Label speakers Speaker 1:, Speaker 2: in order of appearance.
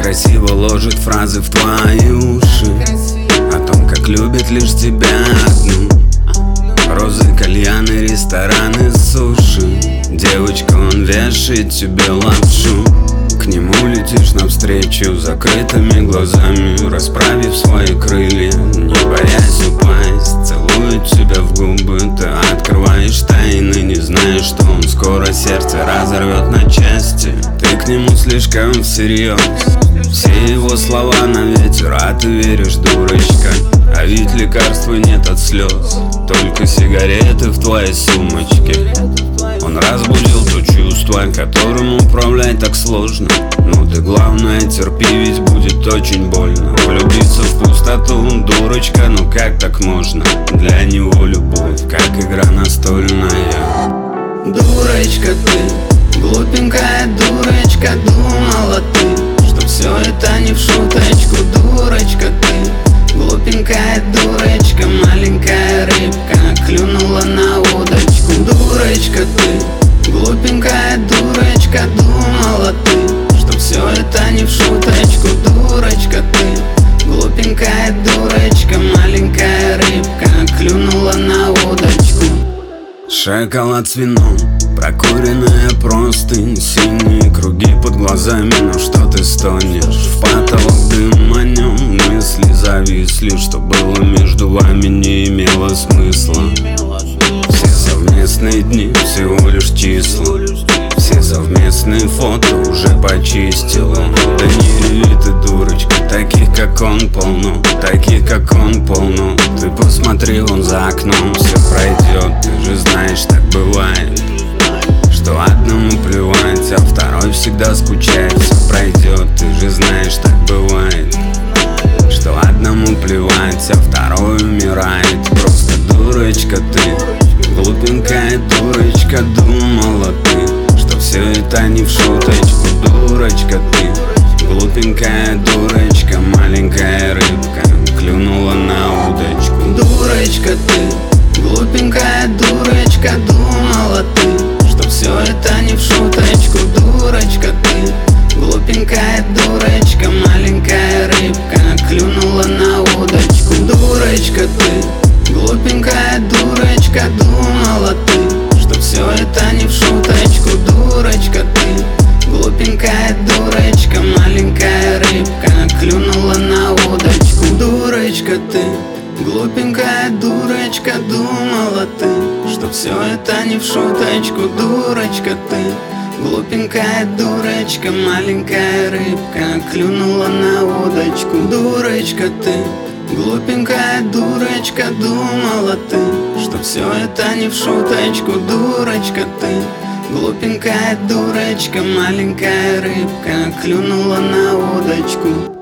Speaker 1: красиво ложит фразы в твои уши о том, как любит лишь тебя одну. Розы, кальяны, рестораны, суши. Девочка, он вешает тебе лапшу. К нему летишь навстречу закрытыми глазами, расправив свои крылья, не боясь упасть. Целует тебя в губы, ты открываешь тайны, не знаешь, что он скоро сердце разорвет на части. Ты к нему слишком всерьез, все его слова на ветер, а ты веришь, дурочка. А ведь лекарства нет от слез, только сигареты в твоей сумочке. Он разбудил то чувство, которым управлять так сложно. Ну ты главное терпи, ведь будет очень больно. Влюбиться в пустоту, дурочка, ну как так можно? Для него любовь, как игра настольная. Дурочка ты, глупенькая дурочка, думала ты, что все это не в шуточку. Дурочка ты, глупенькая дурочка, маленькая рыбка клюнула на удочку. Дурочка ты, глупенькая дурочка, думала ты, что все это не в шуточку. Дурочка ты, глупенькая дурочка, маленькая рыбка клюнула на удочку. Шоколад с вином, прокуренная простынь, синие круги под глазами, но что ты стонешь? В потолок дым, о нем мысли зависли, что было между вами не имело смысла. Все совместные дни всего лишь числа, все совместные фото уже почистила. Да не реви ты, дурочка, таких как он полно, таких как он полно. Ты посмотри вон за окном, все пройдет, ты же знаешь, так бывает, что одному плевать, а второй всегда скучает. Все пройдет, ты же знаешь, так бывает, что одному плевать, а второй умирает. Просто дурочка ты, глупенькая дурочка, думала ты, что все это не в шуточку. Дурочка ты, глупенькая дурочка, маленькая рыбка клюнула на удочку. Дурочка ты, глупенькая дурочка, думала ты, что все это не в шуточку. Дурочка ты, глупенькая дурочка, маленькая рыбка клюнула на удочку. Дурочка ты, глупенькая дурочка, думала ты, что все это не в шуточку. Дурочка ты, глупенькая дурочка, маленькая рыбка клюнула на удочку. Дурочка ты, глупенькая дурочка, думала ты, что все это не в шуточку. Дурочка ты, глупенькая дурочка, маленькая рыбка клюнула на удочку. Дурочка ты, глупенькая дурочка, думала ты, что все это не в шуточку. Дурочка ты, глупенькая дурочка, маленькая рыбка клюнула на удочку.